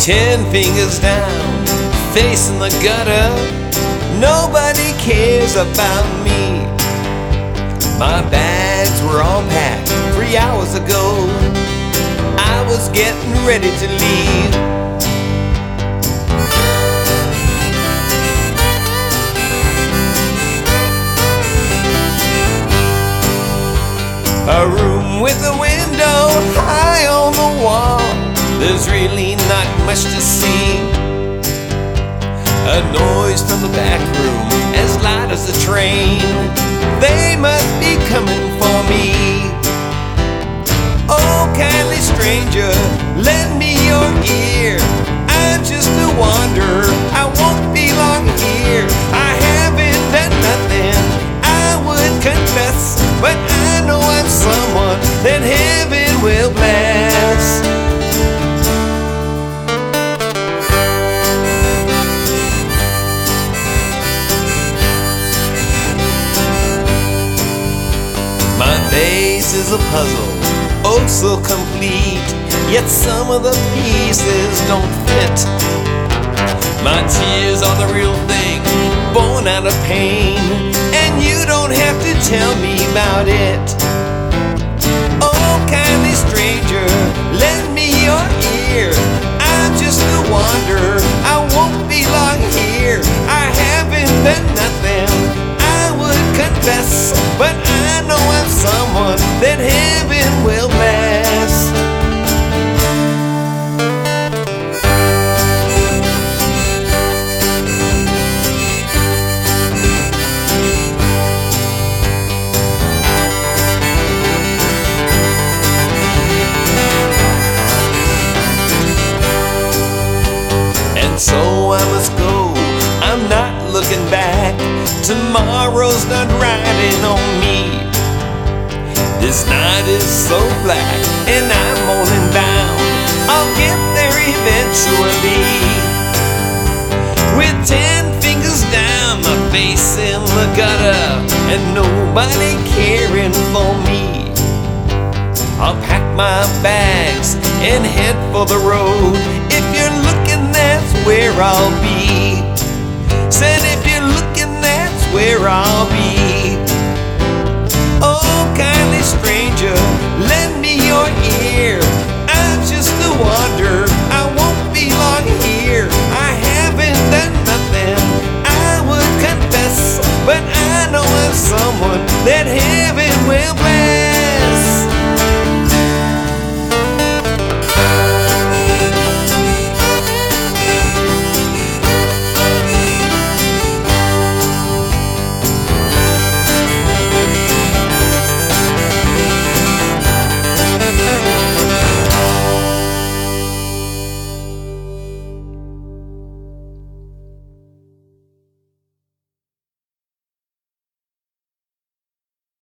10 fingers down, facing the gutter. Nobody cares about me. My bags were all packed 3 hours ago. I was getting ready to leave. A room with a window high on the wall. There's really not much to see. A noise from the back room, as loud as a train. They must be coming for me. Oh, kindly stranger, lend me your ear. I'm just a wanderer, I won't be long here. I haven't done nothing, I would confess, but I know I'm someone that heaven will bless. My face is a puzzle, oh so complete, yet some of the pieces don't fit. My tears are the real thing, born out of pain, and you don't have to tell me about it. Oh, kindly stranger, lend me your ear. I'm just a wanderer, I won't be long here. I haven't done nothing, I would confess, but I know I'm someone that heaven will bless. And so I must go, I'm not looking back. Tomorrow's not riding on me. This night is so black and I'm moaning bound. I'll get there eventually. With 10 fingers down, my face in the gutter, and nobody caring for me. I'll pack my bags and head for the road. If you're looking, that's where I'll be. Said if you're looking, that's where I'll be. Oh, kindly stranger, lend me your ear. I'm just a wanderer, I won't be long here. I haven't done nothing, I would confess, but I know I'm someone that heaven will bless.